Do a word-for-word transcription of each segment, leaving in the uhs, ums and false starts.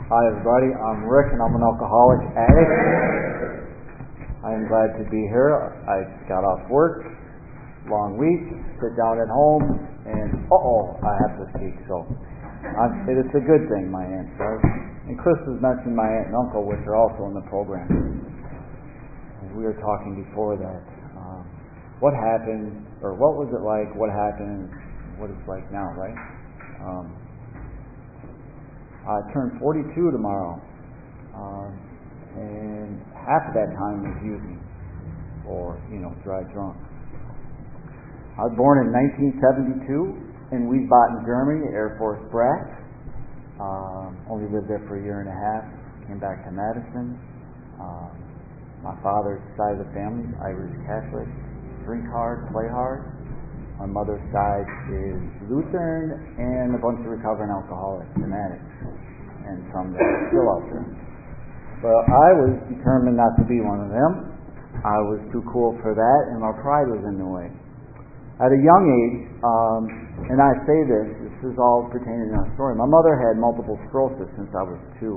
Hi everybody, I'm Rick and I'm an alcoholic addict. I am glad to be here. I got off work, long week, sit down at home, and uh-oh, I have to speak. So I'm, it's a good thing my aunt says. And Chris has mentioned my aunt and uncle, which are also in the program. And we were talking before that. Um, what happened, or what was it like, what happened, and what it's like now, right? Um, I turned forty-two tomorrow, um, and half of that time was using, or, you know, dry drunk. I was born in nineteen seventy-two in Wiesbaden, Germany, Air Force brat. Um, only lived there for a year and a half, came back to Madison. Um, my father's side of the family, Irish Catholic, drink hard, play hard. My mother's side is Lutheran and a bunch of recovering alcoholics and addicts, and some that are still out there. But I was determined not to be one of them. I was too cool for that, and my pride was in the way. At a young age, um, and I say this, this is all pertaining to our story, my mother had multiple sclerosis since I was two.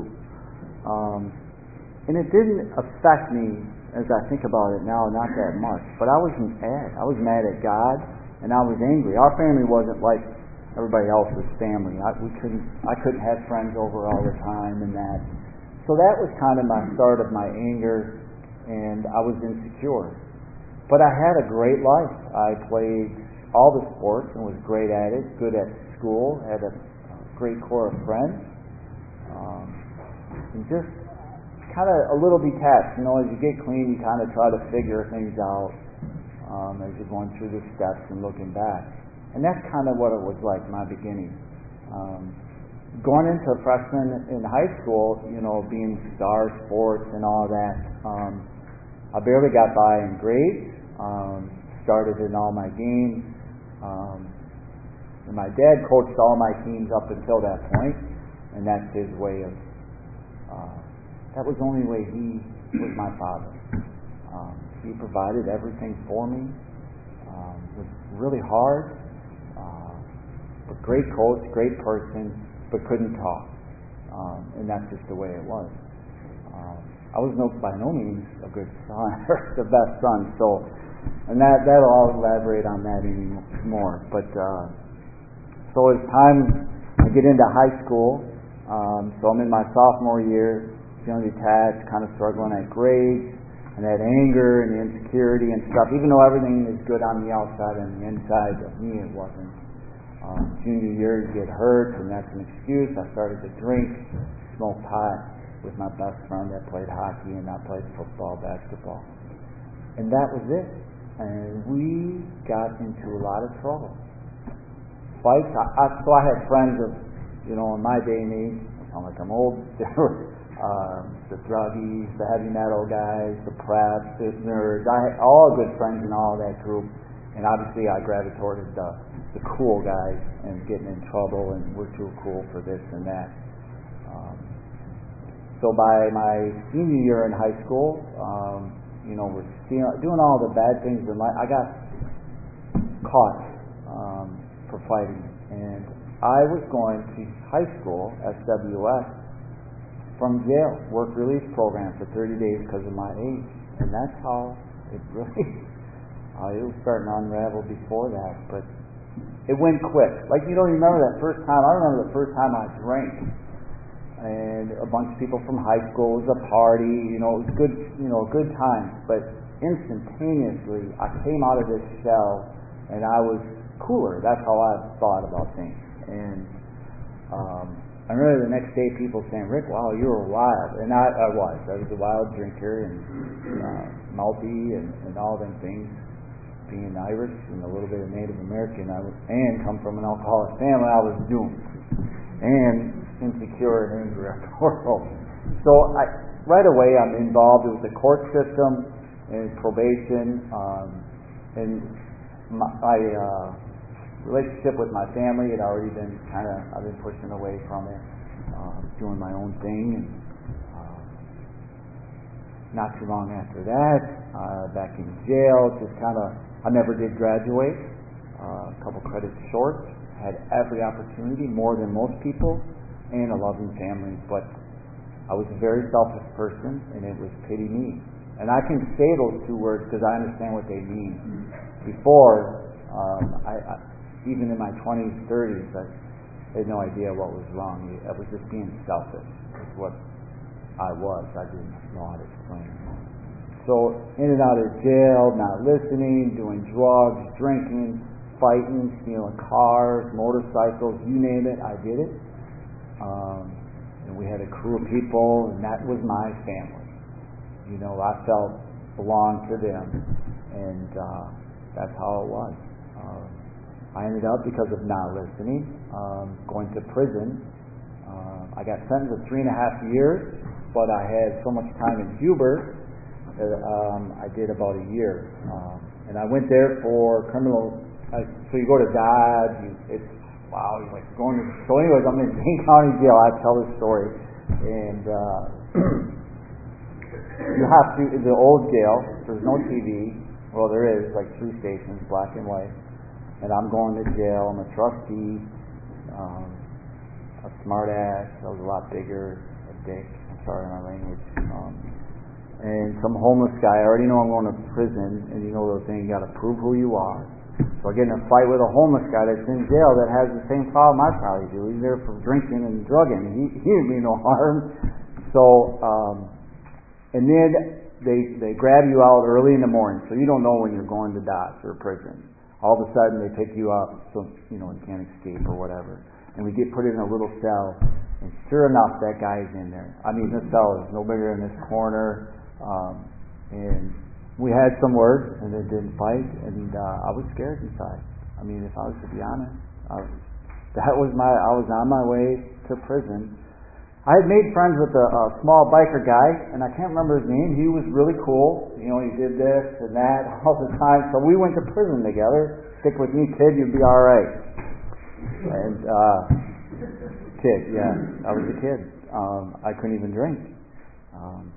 Um, and it didn't affect me, as I think about it now, not that much. But I was mad. I was mad at God. And I was angry. Our family wasn't like everybody else's family. I, we couldn't. I couldn't have friends over all the time, and that. So that was kind of my start of my anger, and I was insecure. But I had a great life. I played all the sports and was great at it. Good at school. Had a, a great core of friends, um, and just kind of a little detached. You know, as you get clean, you kind of try to figure things out. Um, as you're going through the steps and looking back. And that's kind of what it was like, my beginning. Um, going into freshman in high school, you know, being star sports and all that, um, I barely got by in grades, um, started in all my games. Um, and my dad coached all my teams up until that point, and that's his way of, uh, that was the only way he was my father. Um, He provided everything for me. Um, it was really hard, uh, but great coach, great person, but couldn't talk. Um, and that's just the way it was. Um, I was no, by no means a good son, or the best son. So, and that that'll I'll elaborate on that even more. But uh, so as time I get into high school, um, so I'm in my sophomore year, feeling detached, kind of struggling at grades. And that anger and the insecurity and stuff, even though everything is good on the outside and the inside, of me it wasn't. Um, junior year, you get hurt, and that's an excuse. I started to drink, smoke pot with my best friend that played hockey and I played football, basketball. And that was it. And we got into a lot of trouble. Fights. I, I, so I had friends of, you know, in my day and age, I sound like I'm old, Uh, the druggies, the heavy metal guys, the preps, the nerds. I had all good friends in all that group, and obviously I gravitated toward the, the cool guys and getting in trouble, and we're too cool for this and that. Um, so by my senior year in high school, um, you know, we're stealing, doing all the bad things in life. I got caught um, for fighting, and I was going to high school, S W S, from jail, work release program for thirty days because of my age. And that's how it really, uh, it was starting to unravel before that, but it went quick. Like, you don't remember that first time. I remember the first time I drank, and a bunch of people from high school, it was a party, you know, it was good, you know, good time, but instantaneously I came out of this shell and I was cooler. That's how I thought about things. And um I remember the next day people saying, Rick, wow, you were wild. And I, I was. I was a wild drinker and uh, multi and, and all them things. Being Irish and a little bit of Native American I was, and come from an alcoholic family, I was doomed. And insecure and angry at the world. So I, right away I'm involved with the court system and probation. Um, and my... I, uh, relationship with my family had already been kind of, I've been pushing away from it, uh, doing my own thing. And uh, not too long after that, uh, back in jail, just kind of, I never did graduate, uh, a couple credits short, had every opportunity, more than most people, and a loving family, but I was a very selfish person, and it was pity me. And I can say those two words because I understand what they mean. Before, um, I, I, even in my twenties, thirties, I had no idea what was wrong. I was just being selfish. Is what I was. I didn't know how to explain it. So, in and out of jail, not listening, doing drugs, drinking, fighting, stealing cars, motorcycles, you name it, I did it. Um, and we had a crew of people, and that was my family. You know, I felt belonged to them, and uh, that's how it was. Um, I ended up, because of not listening, um, going to prison. Uh, I got sentenced to three and a half years, but I had so much time in Huber that um, I did about a year. Um, and I went there for criminal. Uh, so you go to Dodge. You, it's wow. You're like going to. So, anyways, I'm in Dane County Jail. I tell this story, and. Uh, You have to, the old jail, there's no T V. Well, there is, like three stations, black and white. And I'm going to jail. I'm a trustee, um, a smart ass. I was a lot bigger, a dick. I'm sorry my language. Um, and some homeless guy. I already know I'm going to prison, and you know the thing, you got to prove who you are. So I get in a fight with a homeless guy that's in jail that has the same problem I probably do. He's there for drinking and drugging. He, he didn't mean no harm. So, um, And then they they grab you out early in the morning, so you don't know when you're going to Dodge or prison. All of a sudden they pick you up, so you know you can't escape or whatever. And we get put in a little cell, and sure enough, that guy's in there. I mean, this cell is no bigger than this corner, um, and we had some words, and it didn't fight, and uh, I was scared inside. I mean, if I was to be honest, I was, that was my I was on my way to prison. I had made friends with a, a small biker guy, and I can't remember his name. He was really cool. You know, he did this and that all the time. So we went to prison together. Stick with me, kid, you'll be all right. And uh, kid, yeah, I was a kid. Um, I couldn't even drink. Um,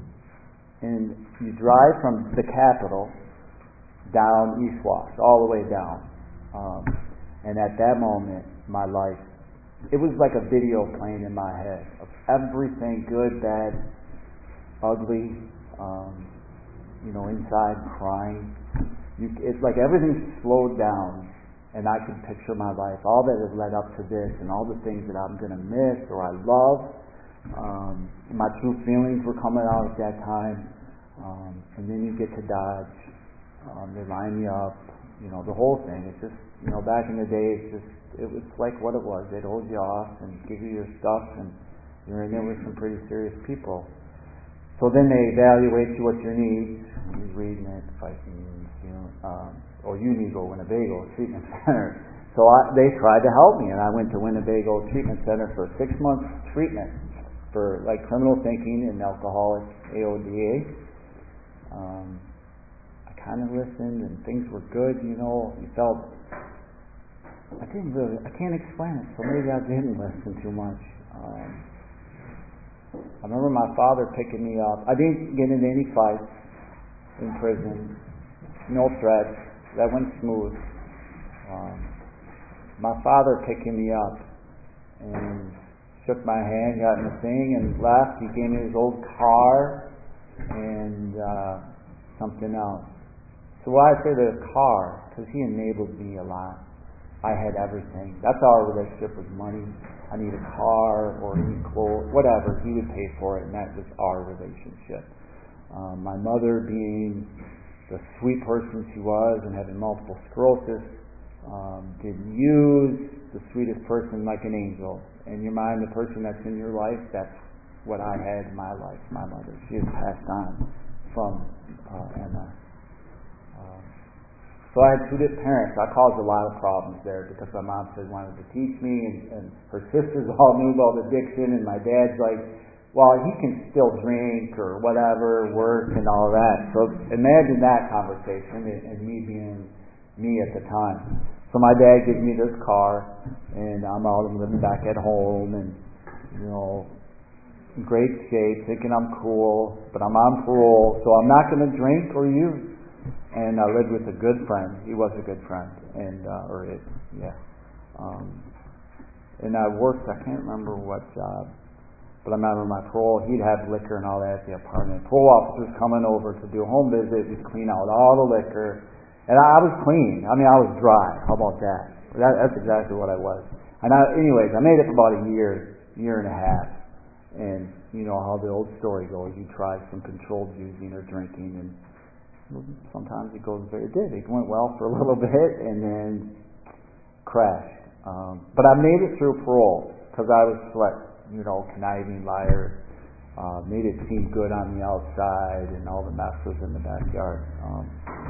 and you drive from the Capitol down East Wash, all the way down. Um, and at that moment, my life, it was like a video playing in my head of everything, good, bad, ugly, um, you know, inside crying. You, it's like everything slowed down, and I could picture my life, all that has led up to this, and all the things that I'm going to miss or I love. Um, my true feelings were coming out at that time, um, and then you get to Dodge. Um, they line you up, you know, the whole thing. It's just, you know, back in the day, it's just. It was like what it was. They'd hold you off and give you your stuff, and you're in there with some pretty serious people. So then they evaluate you what your needs. He's reading it, fighting, you know, um, or you need to go Winnebago Treatment Center. So I, they tried to help me, and I went to Winnebago Treatment Center for six months treatment for like criminal thinking and alcoholic A O D A. Um, I kind of listened, and things were good. You know, you felt. I didn't really, I can't explain it, so maybe I didn't listen too much. Um, I remember my father picking me up. I didn't get into any fights in prison, no threats. That went smooth. Um, my father picking me up and shook my hand, got in the thing, and left. He gave me his old car and uh, something else. So why I say the car? Because he enabled me a lot. I had everything. That's our relationship with money. I need a car or any clothes, whatever. He would pay for it, and that was our relationship. Um, my mother, being the sweet person she was and having multiple sclerosis, um, didn't use the sweetest person like an angel. In your mind, the person that's in your life, that's what I had in my life, my mother. She has passed on from uh, M S. Um, So I had two different parents. I caused a lot of problems there because my mom said wanted to teach me, and, and her sisters all knew about addiction, and my dad's like, well, he can still drink or whatever, work and all that. So imagine that conversation and, and me being me at the time. So my dad gives me this car, and I'm out and living back at home, and you know, in great shape, thinking I'm cool, but I'm on parole, so I'm not going to drink or use. And I lived with a good friend. He was a good friend, and uh, or it, yeah. Um, and I worked. I can't remember what job. But I remember my parole, he'd have liquor and all that at the apartment. Parole officers coming over to do a home visit, we'd clean out all the liquor. And I, I was clean. I mean, I was dry. How about that? that that's exactly what I was. And I, anyways, I made it for about a year, year and a half. And you know how the old story goes. You try some controlled using or drinking, and sometimes it goes very, it did. It went well for a little bit and then crashed. Um, but I made it through parole because I was select. You know, conniving liar, uh, made it seem good on the outside, and all the mess was in the backyard. Um,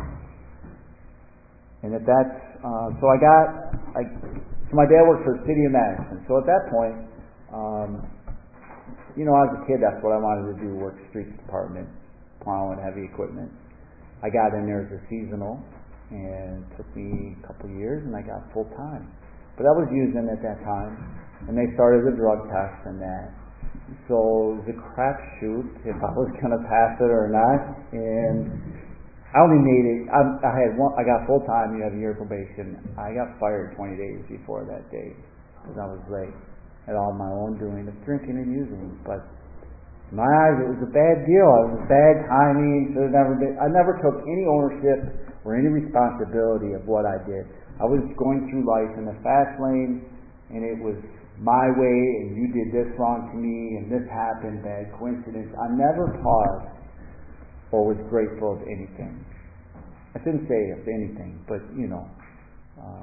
and at that, uh, so I got, I, so my dad worked for the city of Madison. So at that point, um, you know, as a kid, that's what I wanted to do: work streets department, plowing heavy equipment. I got in there as a seasonal, and it took me a couple of years, and I got full time. But I was using at that time. And they started the drug test and that. So it was a crapshoot if I was going to pass it or not. And I only made it, I, I had one, I got full time, you have a year probation. I got fired twenty days before that date because I was late at all my own doing of drinking and using. But in my eyes, it was a bad deal. It was bad timing. Should have never been, I never took any ownership or any responsibility of what I did. I was going through life in the fast lane, and it was my way, and you did this wrong to me, and this happened, bad coincidence. I never paused or was grateful of anything. I shouldn't say of anything, but you know. Um,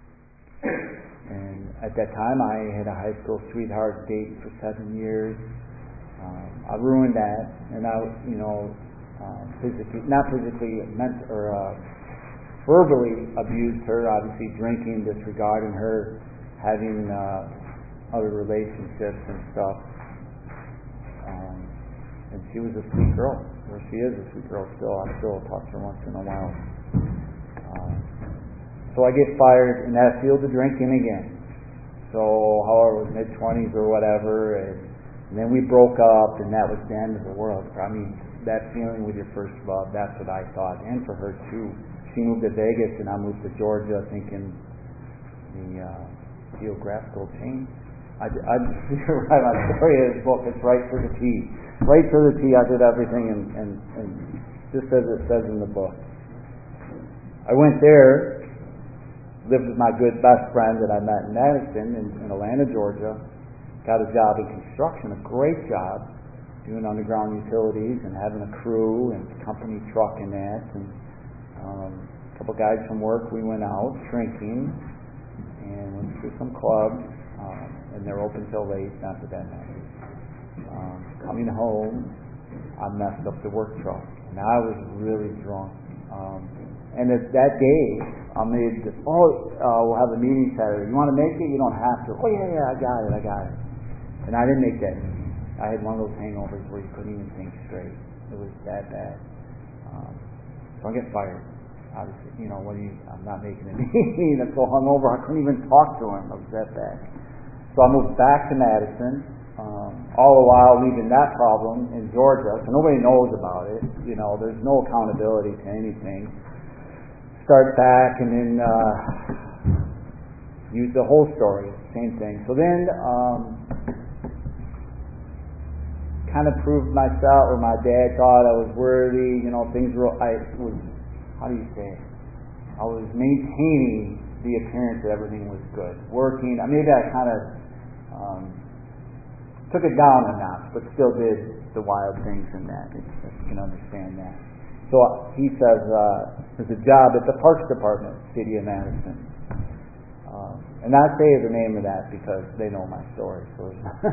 and at that time, I had a high school sweetheart date for seven years. Um, I ruined that, and I, you know, uh, physically, not physically, meant or uh, verbally abused her. Obviously, drinking, disregarding her, having. Uh, other relationships and stuff. Um, and she was a sweet girl. Or she is a sweet girl still. I still talk to her once in a while. Um, so I get fired in that field of drinking again. So however, it was mid-twenties or whatever, and, and then we broke up, and that was the end of the world. I mean, that feeling with your first love, that's what I thought. And for her too. She moved to Vegas, and I moved to Georgia, thinking the uh, geographical change. I, I write my story in this book. It's right for the T. Right for the T. I did everything, and, and, and just as it says in the book. I went there, lived with my good best friend that I met in Madison in, in Atlanta, Georgia. Got a job in construction, a great job, doing underground utilities and having a crew and company truck and that. And um, a couple guys from work, we went out drinking and went to some clubs. Um, and they're open till late, not that that matters. Um, coming home, I messed up the work truck, and I was really drunk. Um, and at that day, I made, oh, uh, we'll have a meeting Saturday. You want to make it? You don't have to. Oh, yeah, yeah, I got it, I got it. And I didn't make that meeting. I had one of those hangovers where you couldn't even think straight. It was that bad. Um, so I get fired. Obviously, you know, when you, I'm not making a meeting. I'm so hungover, I couldn't even talk to him. It was that bad. So I moved back to Madison, um, all the while leaving that problem in Georgia, so nobody knows about it. You know, there's no accountability to anything. Start back and then uh, use the whole story, same thing. So then, um, kind of proved myself, or my dad thought I was worthy. You know, things were. I was. How do you say it? I was maintaining the appearance that everything was good, working. Maybe I kind of. Um, took it down a notch, but still did the wild things in that. If you can understand that. So he says uh, there's a job at the Parks Department, City of Madison. Um, and I say the name of that because they know my story. So,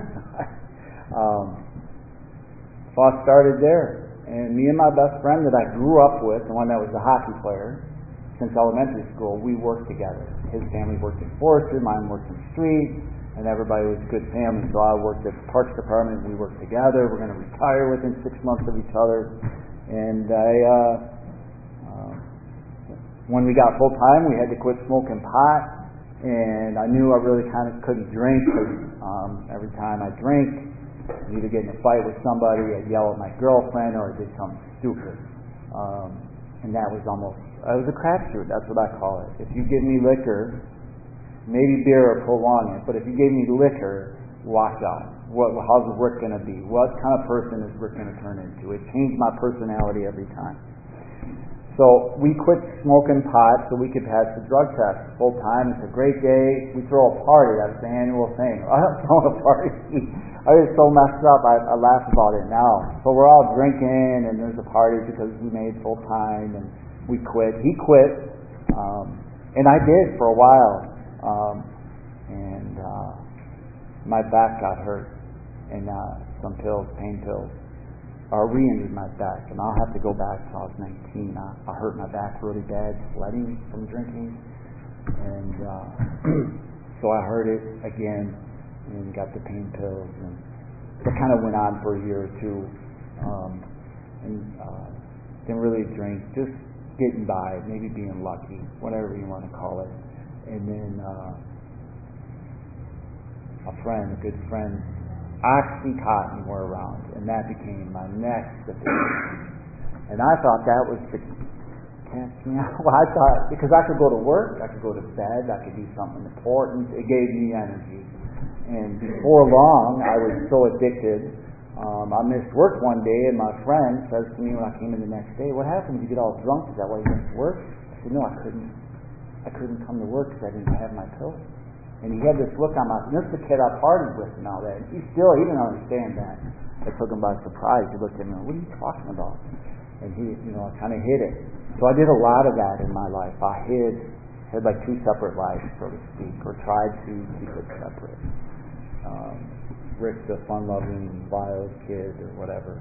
um, so I started there. And me and my best friend that I grew up with, the one that was the hockey player, since elementary school, we worked together. His family worked in forestry, mine worked in street. And everybody was a good family, so I worked at the Parks Department. We worked together. We're going to retire within six months of each other. And I, uh, uh, when we got full time, we had to quit smoking pot. And I knew I really kind of couldn't drink because um, every time I drink, I'd either get in a fight with somebody, I'd yell at my girlfriend, or I did something stupid. Um, and that was almost, it was a crapshoot. That's what I call it. If you give me liquor, maybe beer or prolong it, but if you gave me liquor, watch out. What, how's Rick going to be? What kind of person is Rick going to turn into? It changed my personality every time. So we quit smoking pot so we could pass the drug test full time. It's a great day. We throw a party. That's the annual thing. I'm throwing a party. I was so messed up. I, I laugh about it now. So we're all drinking, and there's a party because we made full time, and we quit. He quit, um, and I did for a while. Um, and uh, my back got hurt, and uh, some pills, pain pills. I re-injured my back, and I'll have to go back till I was nineteen. I, I hurt my back really bad, sweating from drinking, and uh, so I hurt it again, and got the pain pills, and it kind of went on for a year or two, um, and uh, didn't really drink, just getting by, maybe being lucky, whatever you want to call it, and then uh, a friend, a good friend. OxyContin were around, and that became my next addiction. And I thought that was the catch me out. Well, I thought, because I could go to work, I could go to bed, I could do something important. It gave me energy. And before long, I was so addicted. Um, I missed work one day, and my friend says to me when I came in the next day, "What happened? Did you get all drunk? Is that why you missed work?" I said, "No, I couldn't. I couldn't come to work because I didn't have my pills." And he had this look on my face. This is the kid I partied with and all that. And he still, he didn't understand that. I took him by surprise. He looked at me, "What are you talking about?" And he, you know, I kind of hid it. So I did a lot of that in my life. I hid, had like two separate lives, so to speak, or tried to keep it separate. Um, Rick, the fun-loving, wild kid, or whatever.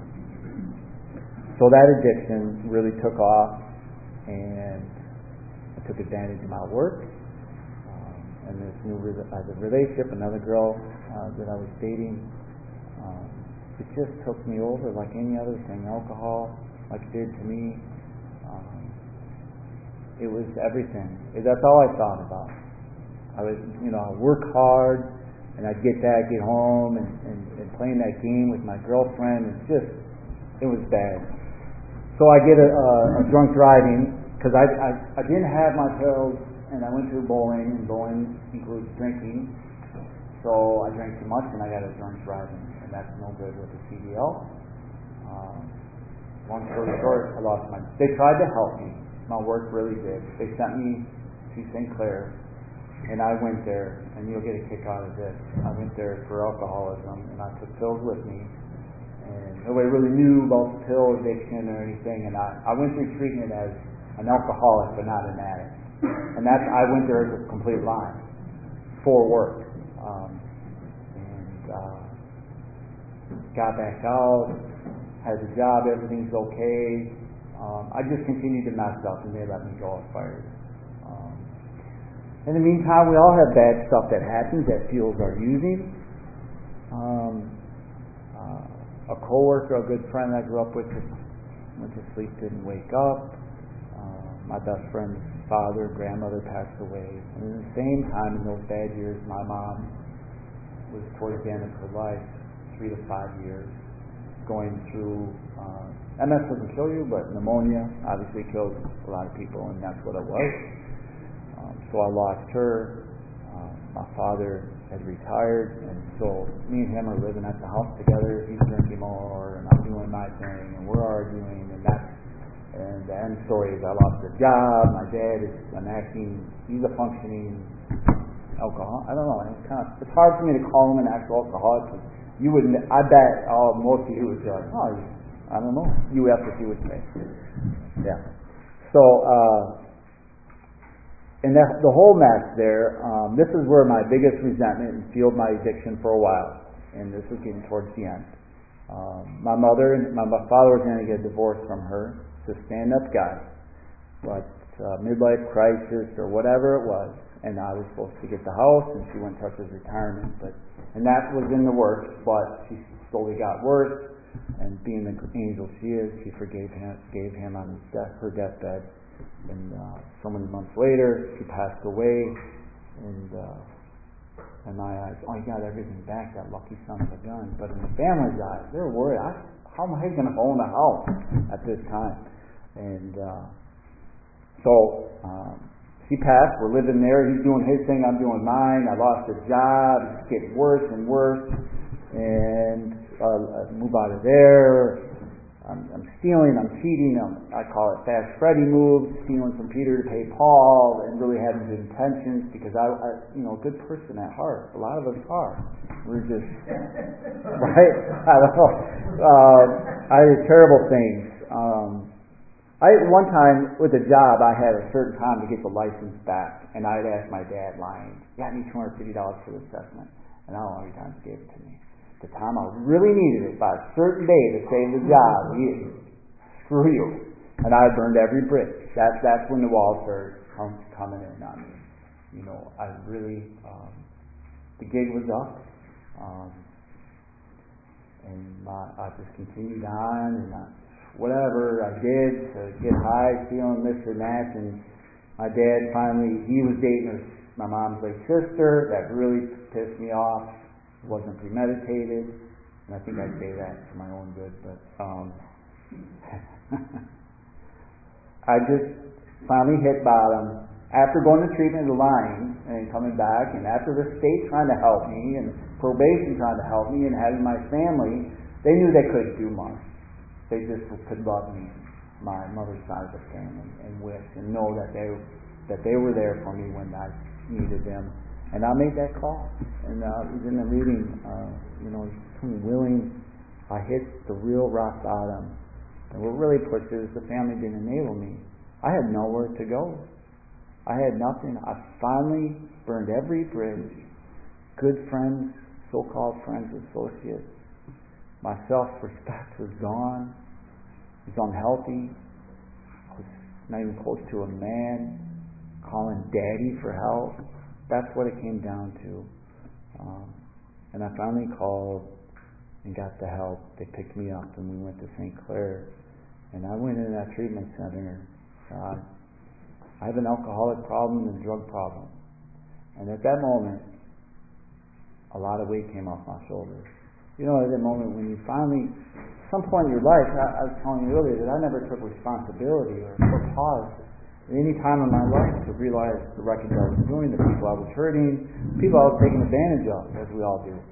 So that addiction really took off, and I took advantage of my work. And this new re- uh, the relationship, another girl uh, that I was dating, um, it just took me over like any other thing. Alcohol, like it did to me, um, it was everything. That's all I thought about. I was, you know, I'd work hard, and I'd get back, get home, and, and, and playing that game with my girlfriend. It's just, it was bad. So I get a, a, a drunk driving because I, I I didn't have my pills. And I went to bowling, and bowling includes drinking. So I drank too much, and I got a drunk driving, and that's no good with the C D L. Um, long story short, I lost my. They tried to help me. My work really did. They sent me to Saint Clair, and I went there, and you'll get a kick out of this. I went there for alcoholism, and I took pills with me, and nobody really knew about the pill addiction or anything. And I, I went through treatment as an alcoholic, but not an addict. And that's, I went there as a complete lie for work. Um, and uh, got back out, had a job, everything's okay. Um, I just continued to mess up, and they let me go. I was fired. Um, in the meantime, we all have bad stuff that happens that fuels our using. Um, uh, a coworker, a good friend I grew up with, went to sleep, didn't wake up. Uh, my best friend's father, grandmother passed away. And at the same time, in those bad years, my mom was towards the end of her life, three to five years, going through, uh, M S doesn't kill you, but pneumonia obviously kills a lot of people, and that's what it was. Um, so I lost her. Uh, my father had retired, and so me and him are living at the house together. He's drinking more, and I'm doing my thing, and we're arguing, and that's And the end story is I lost a job. My dad is an acting, he's a functioning alcoholic. I don't know. It's kind of, it's hard for me to call him an actual alcoholic. You wouldn't, I bet oh, most of you would be like, oh, I don't know. You have to see what you say. Yeah. So, uh, and that, the whole mess there, um, this is where my biggest resentment fueled my addiction for a while. And this was getting towards the end. Um, my mother and my, my father was going to get a divorce from her. To stand-up guy, but uh, midlife crisis or whatever it was, and I was supposed to get the house, and she went towards his retirement, but and that was in the works, but she slowly got worse, and being the angel she is, she forgave him, gave him on his death, her deathbed, and uh, so many months later, she passed away, and uh, in my eyes, oh, he got everything back, that lucky son of a gun, but in the family's eyes, they're worried, I, how am I going to own a house at this time? And uh, so um, she passed. We're living there. He's doing his thing. I'm doing mine. I lost a job. It's getting worse and worse. and uh, move out of there. I'm, I'm stealing, I'm cheating, I'm, I call it fast Freddy moves, stealing from Peter to pay Paul, and really having good intentions, because I, I, you know, a good person at heart. A lot of us are. We're just, right? I don't know. Uh, I did terrible things. Um, I one time with a job, I had a certain time to get the license back, and I'd ask my dad, lying, "Got me two hundred fifty dollars for the assessment," and I don't know how many times he gave it to me. The time I really needed it, by a certain day to save the job, he, screw you. And I burned every bridge. That's that's when the walls started come, coming in on me. You know, I really, um, the gig was up, um, and my, I just continued on, and I, whatever I did to get high, feeling this and that, and my dad finally, he was dating his, my mom's late sister. That really pissed me off. It wasn't premeditated, and I think I say that for my own good, but um, I just finally hit bottom after going to treatment and lying and coming back, and after the state trying to help me and probation trying to help me and having my family. They knew they couldn't do much. They just could love me, my mother's side of the family, and wish and know that they that they were there for me when I needed them. And I made that call, and uh, it was in the reading, uh, you know, willing. I hit the real rock bottom, and what really pushed it is the family didn't enable me. I had nowhere to go. I had nothing. I finally burned every bridge. Good friends, so-called friends, associates. My self-respect was gone. I was unhealthy. I was not even close to a man. Calling daddy for help. That's what it came down to. Um, and I finally called and got the help. They picked me up and we went to Saint Clair. And I went into that treatment center. Uh, I have an alcoholic problem and a drug problem. And at that moment, a lot of weight came off my shoulders. You know, at that moment when you finally, at some point in your life, I, I was telling you earlier that I never took responsibility or, or pause at any time in my life to realize the wreckage I was doing, the people I was hurting, people I was taking advantage of, as we all do.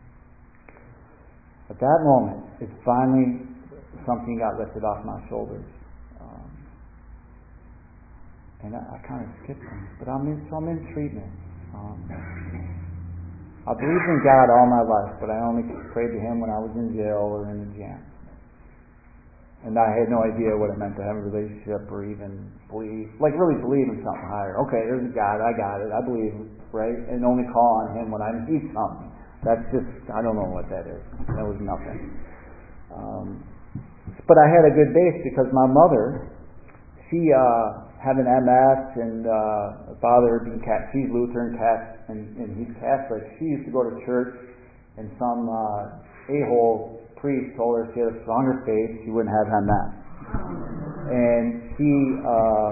At that moment, it finally, something got lifted off my shoulders. Um, and I, I kind of skipped things, but I'm in, so I'm in treatment. Um, I believed in God all my life, but I only prayed to Him when I was in jail or in a jam. And I had no idea what it meant to have a relationship or even believe, like really believe in something higher. Okay, there's a God, I got it, I believe, right? And only call on Him when I need something. That's just, I don't know what that is. That was nothing. Um, but I had a good base because my mother, she uh, had an M S and uh, father being Catholic, she's Lutheran Catholic and, and he's Catholic. She used to go to church and some uh, a-hole priest told her she had a stronger faith, she wouldn't have M S. And she uh,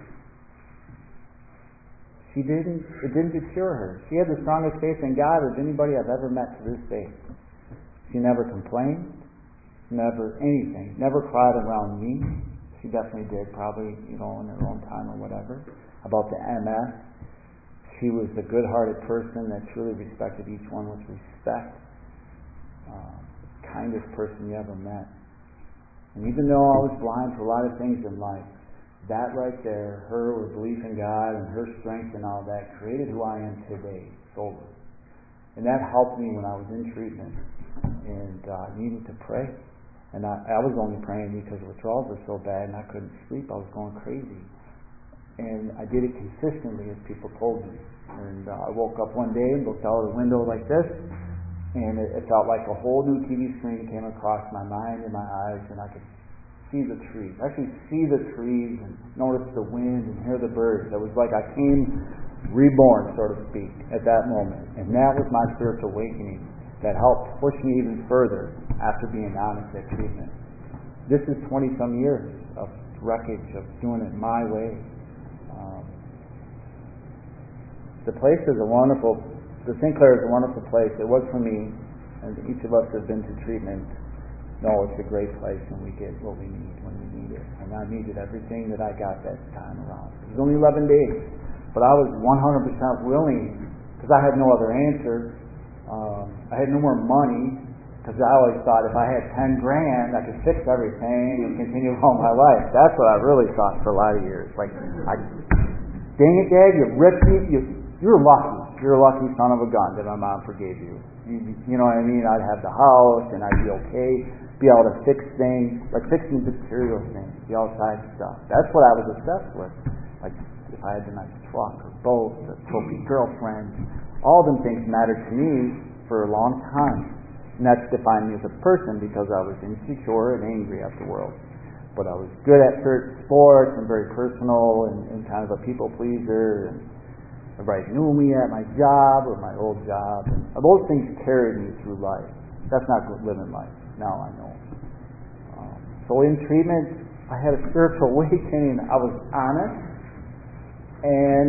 she didn't it didn't deter her. She had the strongest faith in God of anybody I've ever met to this day. She never complained, never anything, never cried around me. She definitely did, probably, you know, in her own time or whatever, about the M S. She was a good-hearted person that truly respected each one with respect. Uh, kindest person you ever met. And even though I was blind to a lot of things in life, that right there, her with belief in God and her strength and all that, created who I am today, sober. And that helped me when I was in treatment and uh, needed to pray. And I, I was only praying because withdrawals were so bad and I couldn't sleep. I was going crazy. And I did it consistently as people told me. And uh, I woke up one day and looked out of the window like this, and it, it felt like a whole new T V screen came across my mind and my eyes, and I could see the trees. I could see the trees and notice the wind and hear the birds. It was like I came reborn, so to speak, at that moment. And that was my spiritual awakening that helped push me even further after being honest at treatment. This is twenty-some years of wreckage, of doing it my way. Um, the place is a wonderful The Saint Clair is a wonderful place. It was for me, and each of us have been to treatment. No, it's a great place, and we get what we need when we need it. And I needed everything that I got that time around. It was only eleven days, but I was one hundred percent willing because I had no other answer. Um, I had no more money. Because I always thought if I had ten grand, I could fix everything and continue on my life. That's what I really thought for a lot of years. Like, I, dang it, Dad, you ripped me. You, you're lucky. You're a lucky son of a gun that my mom forgave you. You, you know what I mean? I'd have the house and I'd be okay, be able to fix things, like fixing material things, the outside stuff. That's what I was obsessed with. Like, if I had a nice truck or boat, a trophy girlfriend, all them things mattered to me for a long time. And that's defined me as a person because I was insecure and angry at the world. But I was good at certain sports and very personal and, and kind of a people pleaser. And everybody knew me at my job or my old job. And those things carried me through life. That's not good living life. Now I know. Um, so in treatment, I had a spiritual awakening. I was honest and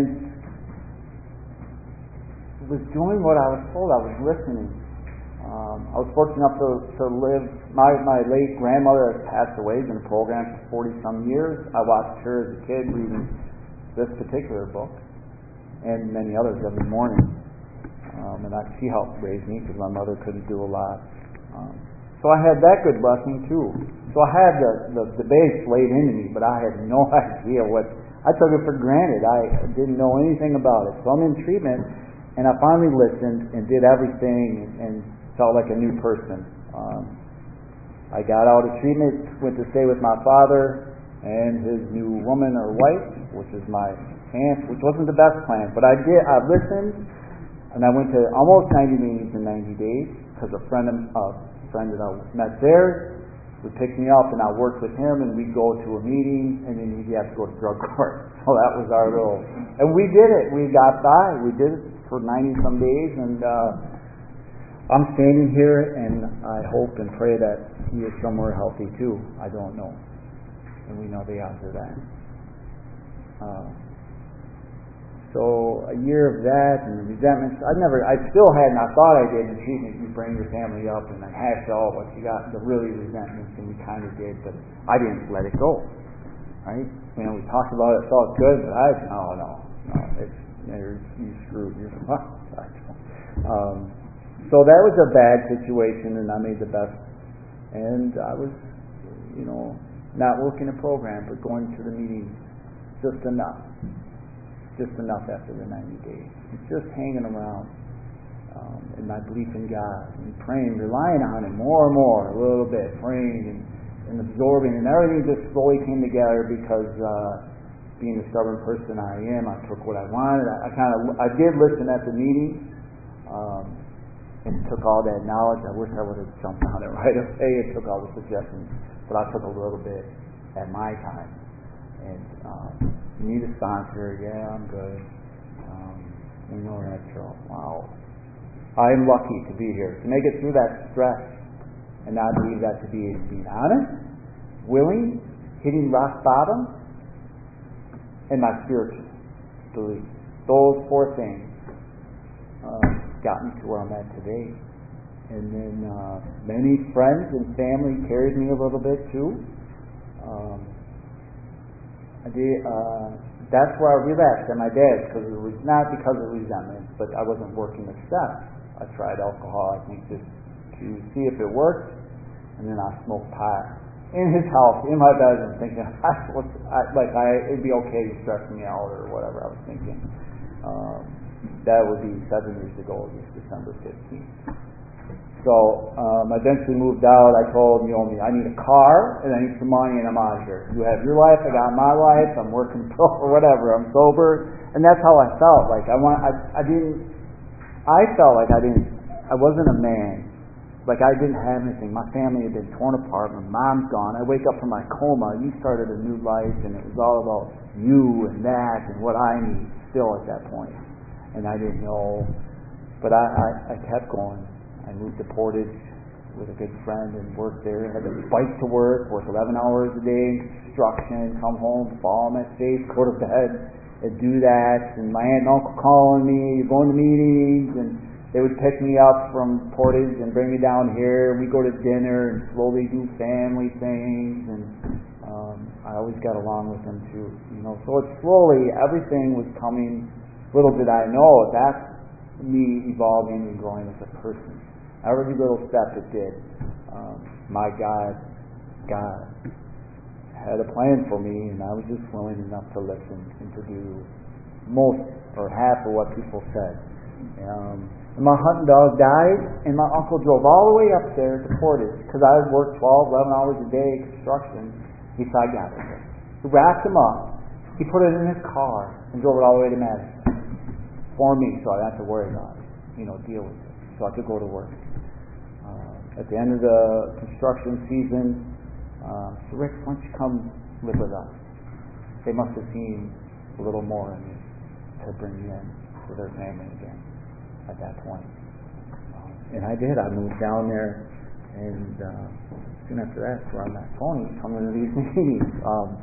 was doing what I was told. I was listening. Um, I was fortunate enough to, to live, my, my late grandmother has passed away, been in the program for forty some years. I watched her as a kid reading this particular book and many others every morning. Um, and I, she helped raise me because my mother couldn't do a lot. Um, so I had that good blessing too. So I had the, the, the base laid into me, but I had no idea what, I took it for granted. I didn't know anything about it. So I'm in treatment and I finally listened and did everything and, and felt like a new person. Um, I got out of treatment, went to stay with my father and his new woman or wife, which is my aunt, which wasn't the best plan, but I did. I listened, and I went to almost ninety meetings in ninety days because a friend, of, uh, friend that I met there would pick me up, and I worked with him, and we'd go to a meeting, and then he'd have to go to drug court. So that was our little, and we did it. We got by. We did it for ninety some days, and. Uh, I'm standing here, and I hope and pray that he is somewhere healthy too. I don't know, and we know the answer to that. Uh, so a year of that and the resentments. I never, I still hadn't. I thought I did in treatment. You bring your family up and then hash out what you got, the really resentments, and we kind of did, but I didn't let it go. Right? You know, we talked about it, felt good, but I, no, no, no. It's you're, you screwed. You're um. So that was a bad situation, and I made the best. And I was, you know, not working a program, but going to the meetings just enough. Just enough after the ninety days. Just hanging around um, in my belief in God and praying, relying on Him more and more, a little bit, praying and, and absorbing. And everything just slowly came together because uh, being the stubborn person I am, I took what I wanted. I, I kind of, I did listen at the meetings. Um, and took all that knowledge. I wish I would have jumped on it right away and took all the suggestions, but I took a little bit at my time. And um, you need a sponsor? Yeah, I'm good. Um, you know that, Charles. Wow. I'm lucky to be here, to make it through that stress and not believe that to be being honest, willing, hitting rock bottom, and my spiritual belief. Those four things. Um, got me to where I'm at today. And then uh, many friends and family carried me a little bit too. Um, I did, uh, that's where I relapsed at my dad's, because it was not because of resentment, but I wasn't working the steps. I tried alcohol, I think, just to see if it worked, and then I smoked pot in his house, in my bedroom, thinking, I, like, I, it'd be okay to stress me out or whatever I was thinking. Um, That would be seven years ago, this December fifteenth. So um, I eventually moved out. I told Naomi, I need a car and I need some money and I'm out of here. You have your life, I got my life. I'm working or whatever. I'm sober, and that's how I felt. Like I want, I, I didn't. I felt like I didn't. I wasn't a man. Like I didn't have anything. My family had been torn apart. My mom's gone. I wake up from my coma. You started a new life, and it was all about you and that and what I need still at that point. And I didn't know, but I, I, I kept going. I moved to Portage with a good friend and worked there. Had to bike to work, work eleven hours a day in construction, come home, fall on my face, go to bed, and do that. And my aunt and uncle calling me, you're going to meetings, and they would pick me up from Portage and bring me down here. And we'd go to dinner and slowly do family things. And um, I always got along with them too, you know. So it slowly, everything was coming. Little did I know, that's me evolving and growing as a person. Every little step it did. Um, my God, God had a plan for me, and I was just willing enough to listen and to do most or half of what people said. Um, and my hunting dog died, and my uncle drove all the way up there to Portage because I had worked twelve, eleven hours a day construction. He said, I got it. He wrapped him up. He put it in his car and drove it all the way to Madison for me, so I didn't have to worry about it, you know, deal with it, so I could go to work. Uh, at the end of the construction season, uh, so Rick, why don't you come live with us? They must have seen a little more in me to bring me in to their family again at that point. Um, and I did. I moved down there, and uh, soon after that, so on that phone, coming to these meetings. Um,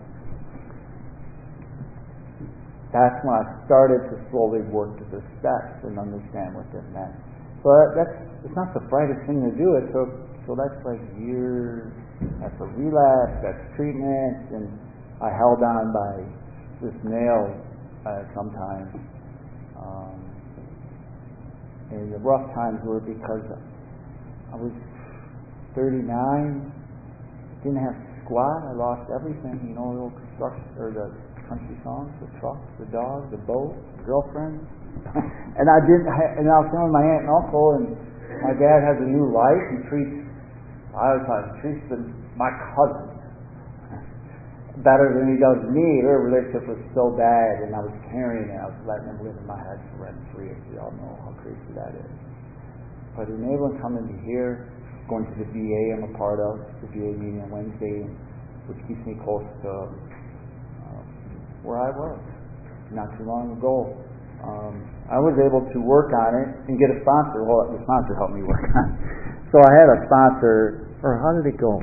that's when I started to slowly work to the steps and understand what that meant. So that, that's it's not the brightest thing to do. It took so that's like years. That's a relapse. That's treatment, and I held on by this nail uh, sometimes. Um, and the rough times were because I was thirty-nine, didn't have squat. I lost everything. You know, the old construction or the country songs, the truck, the dog, the boat, the girlfriend, and I didn't. And I was telling my aunt and uncle, and my dad has a new life. He treats, I was like, treats the, my cousins better than he does me. Their relationship was so bad, and I was carrying it. I was letting him live in my head for rent free. As we all know how crazy that is. But enabling coming to here, going to the V A I'm a part of, the V A meeting on Wednesday, which keeps me close to where I was not too long ago. Um, I was able to work on it and get a sponsor. Well, the sponsor helped me work on it. So I had a sponsor, or how did it go?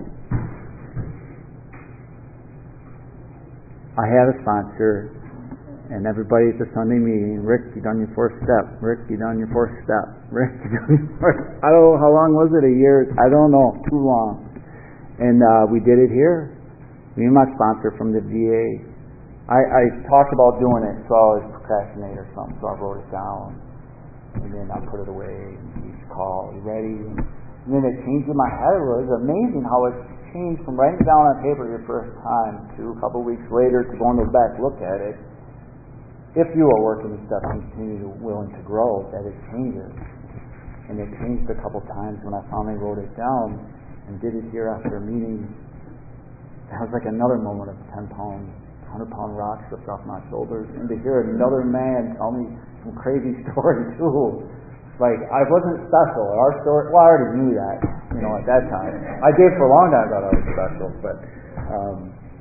I had a sponsor, and everybody at the Sunday meeting, Rick, you done your first step. Rick, you done your first step. Rick, you done your first. I don't know, how long was it? A year? I don't know. Too long. And uh, we did it here. Me and my sponsor from the V A. I, I talked about doing it, so I always procrastinate or something, so I wrote it down, and then I put it away, and he'd call, you ready? And then it changed in my head. It was amazing how it changed from writing it down on paper your first time to a couple of weeks later to going to back look at it. If you are working and stuff, continue to willing to grow, that it changes. And it changed a couple times when I finally wrote it down and did it here after a meeting. That was like another moment of ten pounds. hundred pound rocks slipped off my shoulders, and to hear another man tell me some crazy story too. Like, I wasn't special. Our story, well, I already knew that, you know, at that time. I did for a long time. I thought I was special, but um,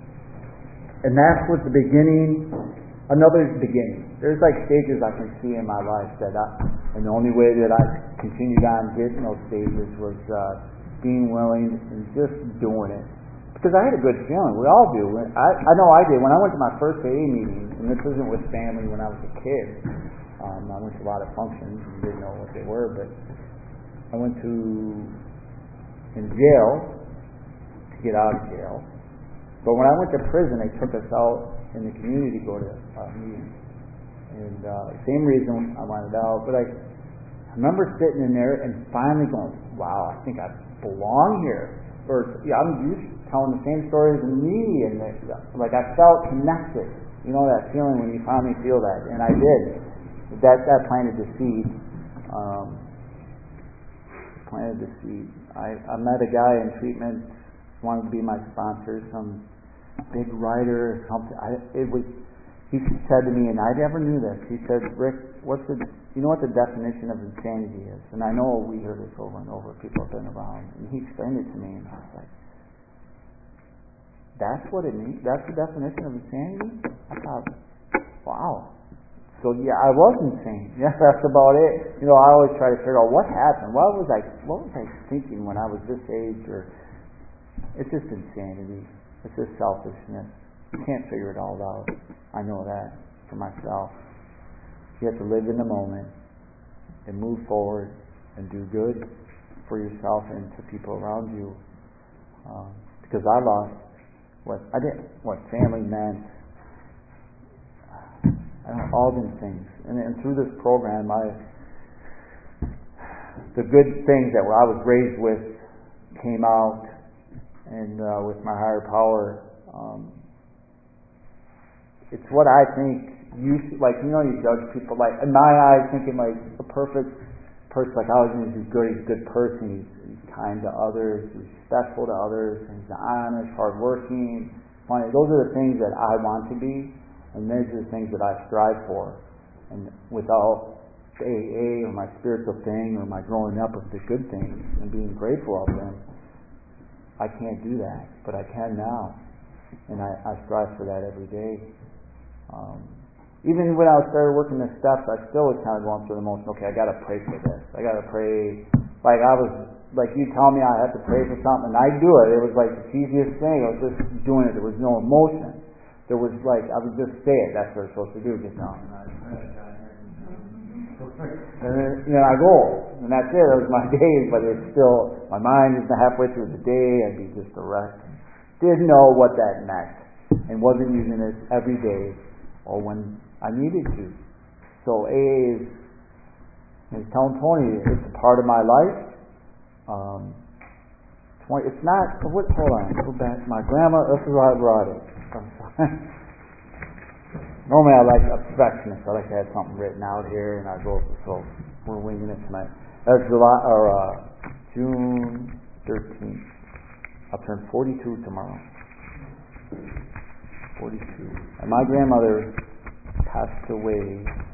and that's what the beginning. Another beginning. There's like stages I can see in my life that I, and the only way that I continued on getting those stages was uh, being willing and just doing it. Because I had a good feeling. We all do. I, I know I did. When I went to my first A A meeting, and this isn't with family when I was a kid, um, I went to a lot of functions and didn't know what they were, but I went to, in jail, to get out of jail. But when I went to prison, they took us out in the community to go to uh, meetings. And uh, same reason I wanted out. But I, I remember sitting in there and finally going, wow, I think I belong here. Or, yeah, I'm used to telling the same stories as me, and it, like I felt connected. You know that feeling when you finally feel that, and I did. That that planted the seed. Um, planted the seed. I, I met a guy in treatment, wanted to be my sponsor, some big writer or something. I, it was. He said to me, and I never knew this. He said, "Rick, what's the? You know what the definition of insanity is?" And I know we hear this over and over. People have been around, and he explained it to me, and I was like, "That's what it means. That's the definition of insanity." I thought, "Wow." So yeah, I was insane. Yeah, that's about it. You know, I always try to figure out what happened. What was I? What was I thinking when I was this age? Or it's just insanity. It's just selfishness. You can't figure it all out. I know that for myself. You have to live in the moment and move forward and do good for yourself and to people around you. Um, because I lost what I didn't, what family meant. I don't know, all these things. And, and through this program, I the good things that I was raised with came out, and uh, with my higher power, um, it's what I think you should, like, you know, you judge people, like, in my eyes, thinking like a perfect person, like, oh, he's good, he's a good person, he's, he's kind to others, he's respectful to others, he's honest, hardworking, funny. Those are the things that I want to be, and those are the things that I strive for. And without A A or my spiritual thing or my growing up with the good things and being grateful of them, I can't do that, but I can now, and I, I strive for that every day. Um, even when I started working the steps, I still was kind of going through the motion. Okay, I got to pray for this. I got to pray. Like I was, like you tell me I have to pray for something, and I do it. It was like the easiest thing. I was just doing it. There was no emotion. There was like I would just say it. That's what I'm supposed to do. Just now. And then, you know, I go, and that's it. Those are my days, but it's still, my mind is halfway through the day, I'd be just a wreck. Didn't know what that meant, and wasn't using it every day, or when I needed to. So A A is, I was telling Tony, it's a part of my life. Um, twenty, it's not, what, hold on, go back. My grandma, this is why I brought it. I'm sorry. Normally I like a perfectionist. I like to have something written out here, and I go, so we're winging it tonight. That's July, or uh, June thirteenth. I'll turn forty-two tomorrow. forty-two. And my grandmother passed away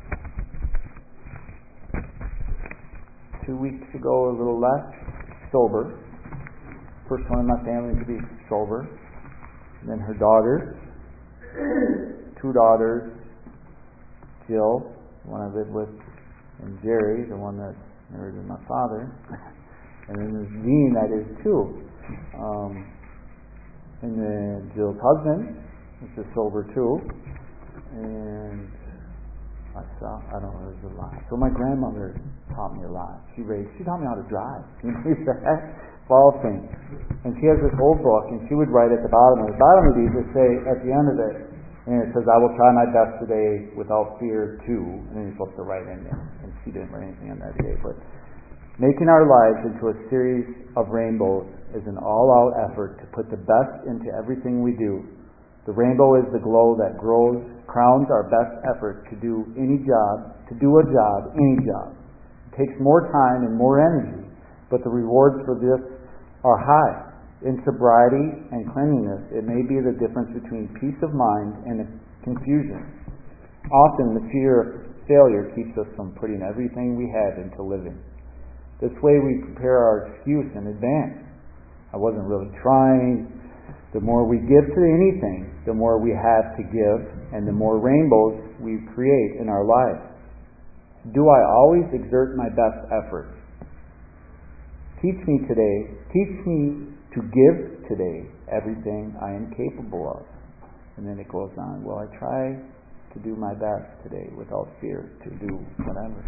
two weeks ago, a little less, sober. First one in my family to be sober. And then her daughter. Two daughters, Jill, the one I lived with, and Jerry, the one that married with my father, and then there's Dean, that is too. Um, and then Jill's husband, which is sober too, and myself, I don't know, there's a lot. So my grandmother taught me a lot. She raised, she taught me how to drive. You know that? All things. And she has this old book, and she would write at the bottom of the bottom of these, would say at the end of it, and it says, I will try my best today without fear too. And then you're supposed to write in there. And she didn't write anything on that day. But making our lives into a series of rainbows is an all-out effort to put the best into everything we do. The rainbow is the glow that grows, crowns our best effort to do any job, to do a job, any job. It takes more time and more energy, but the rewards for this are high. In sobriety and cleanliness, it may be the difference between peace of mind and confusion. Often the fear of failure keeps us from putting everything we have into living. This way we prepare our excuse in advance. I wasn't really trying. The more we give to anything, the more we have to give, and the more rainbows we create in our lives. Do I always exert my best effort? Teach me today, teach me to give today everything I am capable of. And then it goes on, well, I try to do my best today without fear to do whatever.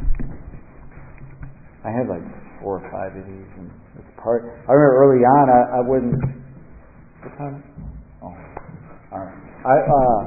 I have like four or five of these, and it's part, I remember early on, I, I wouldn't, what time? Oh, alright. I, uh,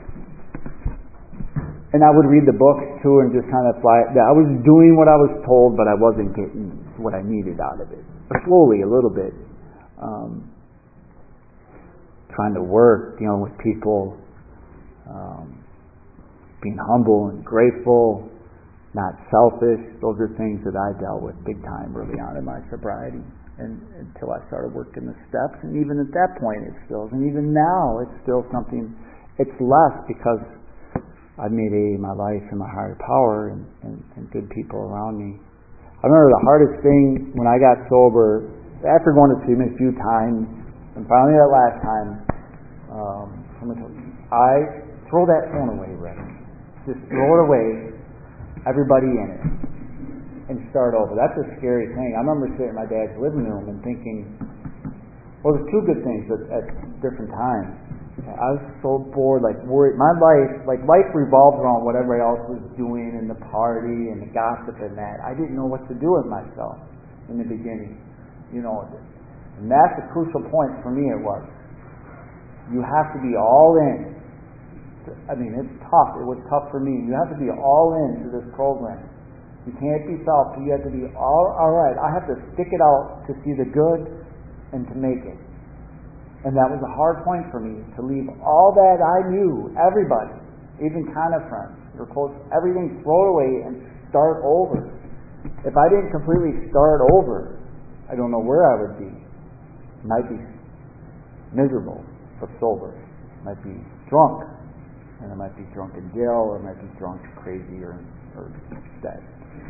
and I would read the books too and just kind of fly, I was doing what I was told, but I wasn't getting what I needed out of it. Slowly, a little bit. Um, trying to work, dealing with people, um, being humble and grateful, not selfish. Those are things that I dealt with big time early on in my sobriety, and until I started working the steps. And even at that point, it still, and even now, it's still something. It's less because I've made A A my life and my higher power, and, and, and good people around me. I remember the hardest thing when I got sober. After going to treatment a few times, and finally that last time, um, I throw that phone away, Rick. Just throw it away, everybody in it, and start over. That's a scary thing. I remember sitting in my dad's living room and thinking, well, there's two good things at, at different times. I was so bored, like worried. My life, like life revolved around what everybody else was doing and the party and the gossip and that. I didn't know what to do with myself in the beginning. You know, and that's a crucial point for me. It was. You have to be all in. I mean, it's tough. It was tough for me. You have to be all in to this program. You can't be selfish. You have to be all, all right. I have to stick it out to see the good and to make it. And that was a hard point for me, to leave all that I knew, everybody, even kind of friends, your close, everything, throw it away and start over. If I didn't completely start over, I don't know where I would be. I might be miserable, but sober. I might be drunk, and I might be drunk in jail, or I might be drunk crazy or, or dead.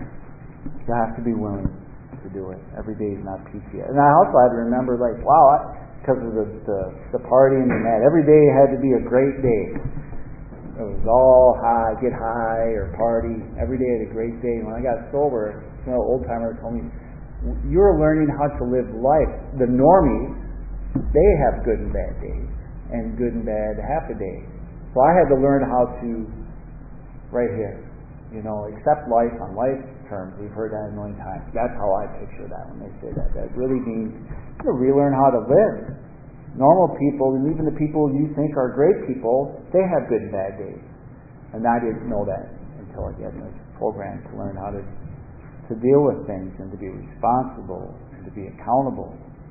You have to be willing to do it. Every day is not peachy. And I also had to remember, like, wow, because of the, the the partying and that, every day had to be a great day. It was all high, get high or party. Every day had a great day. When I got sober, you know, old timer told me, you're learning how to live life. The normies, they have good and bad days, and good and bad half a day. So I had to learn how to, right here, you know, accept life on life terms. We've heard that a million times. That's how I picture that when they say that. That really means to relearn how to live. Normal people, and even the people you think are great people, they have good and bad days. And I didn't know that until I got in this program to learn how to to deal with things and to be responsible and to be accountable.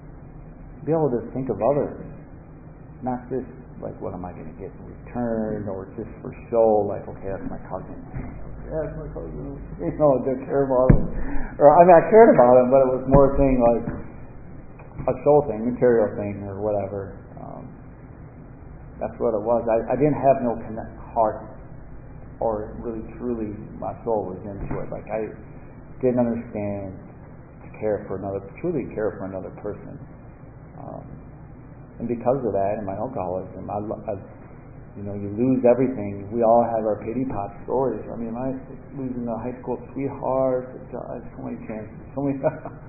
Be able to think of others, not just like, what am I going to get in return, or just for show, like, okay, that's my cousin. Yeah, that's my cousin. You know, I didn't care about him. Or, I mean, I cared about him, but it was more a thing like a show thing, material thing, or whatever. Um, that's what it was. I, I didn't have no connect, heart, or really, truly, my soul was into it. Like, I didn't understand to care for another, truly care for another person. Um, and because of that, and my alcoholism, I, I, you know, you lose everything. We all have our pity pot stories. I mean, I losing a high school sweetheart, God, so many chances, so many.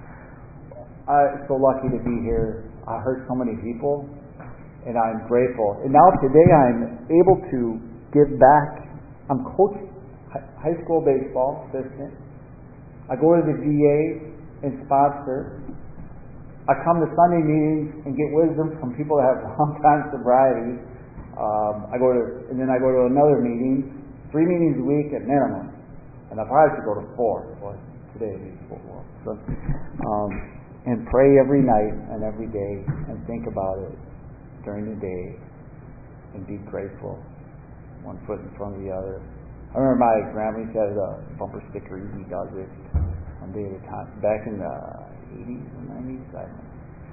I'm so lucky to be here. I hurt so many people, and I'm grateful. And now today I'm able to give back. I'm coaching high school baseball assistant. I go to the V A and sponsor. I come to Sunday meetings and get wisdom from people that have long-time sobriety. Um, I go to, and then I go to another meeting, three meetings a week at minimum, and I probably should go to four. Well, today it means four. So, um, and pray every night and every day, and think about it during the day, and be grateful. One foot in front of the other. I remember my grandma said a bumper sticker, easy does it, one day at a time. Back in the eighties and nineties, I don't know.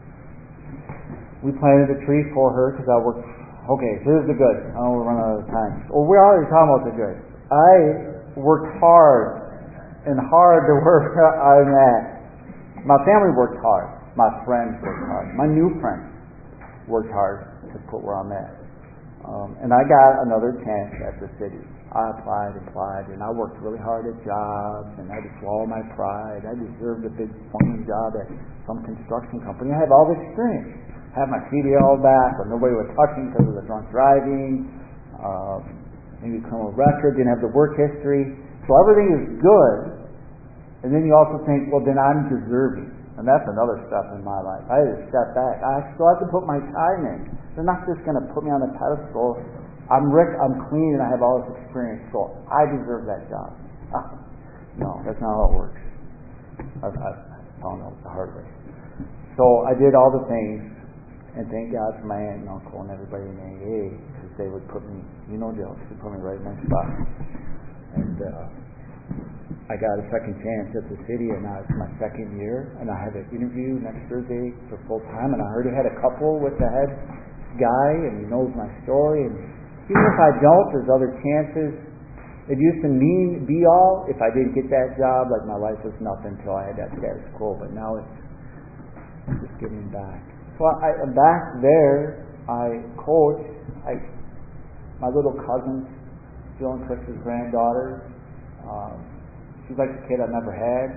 We planted a tree for her because I worked. Okay, here's the good. I know we're running out of time. Well, we're already talking about the good. I worked hard and hard to where I'm at. My family worked hard. My friends worked hard. My new friends worked hard to put where I'm at. Um, and I got another chance at the city. I applied, applied, and I worked really hard at jobs, and I had to swallow my pride. I deserved a big plumbing job at some construction company. I had all this experience. I had my C D L back, but nobody would touch me because of the drunk driving, um, maybe criminal record, didn't have the work history. So everything is good. And then you also think, well, then I'm deserving. And that's another step in my life. I had to step back. I still have to put my time in. They're not just going to put me on a pedestal. I'm Rick, I'm clean, and I have all this experience, so I deserve that job. No, that's not how it works. I've, I've found out the hard way. So I did all the things, and thank God for my aunt and uncle and everybody in A A, because they would put me, you know, Joe, they put me right in my spot. And uh, I got a second chance at the city, and now it's my second year, and I have an interview next Thursday for full time, and I already had a couple with the head guy, and he knows my story, and even if I don't, there's other chances. It used to mean be all if I didn't get that job, like my life was nothing until I had that status quo, but now it's just giving back. So I, I back there, I coach, I, my little cousin, Jill and Chris's granddaughter, um, she's like the kid I never had.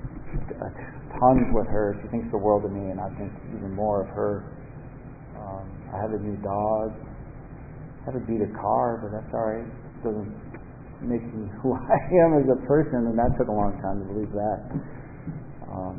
Tons with her. She thinks the world of me, and I think even more of her. Um, I have a new dog. I haven't beat a car, but that's all right. It doesn't make me who I am as a person, and that took a long time to believe that. Um,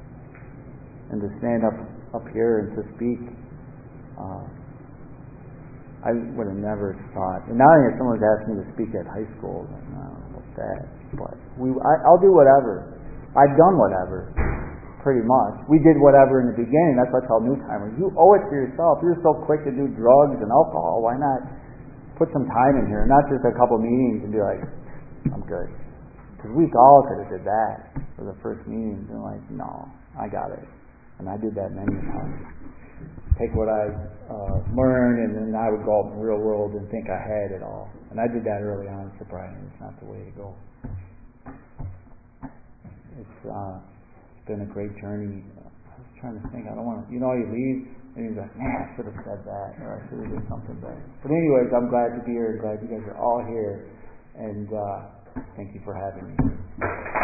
and to stand up up here and to speak, uh, I would have never thought. And now that someone's asked me to speak at high school, and I don't know, that. But we, I, I'll do whatever. I've done whatever, pretty much. We did whatever in the beginning. That's what I tell new timers. You owe it to yourself. You're so quick to do drugs and alcohol. Why not put some time in here? Not just a couple meetings and be like, I'm good. Because we all could have did that for the first meetings. And like, no, I got it. And I did that many times. Take what I uh, learned, and then I would go out in the real world and think I had it all. And I did that early on in sobriety. It's not the way to go. It's, uh, it's been a great journey. I was trying to think. I don't want to. You know, you leave and you're like, man, I should have said that, or I should have did something better. But anyways, I'm glad to be here. Glad you guys are all here, and uh, thank you for having me.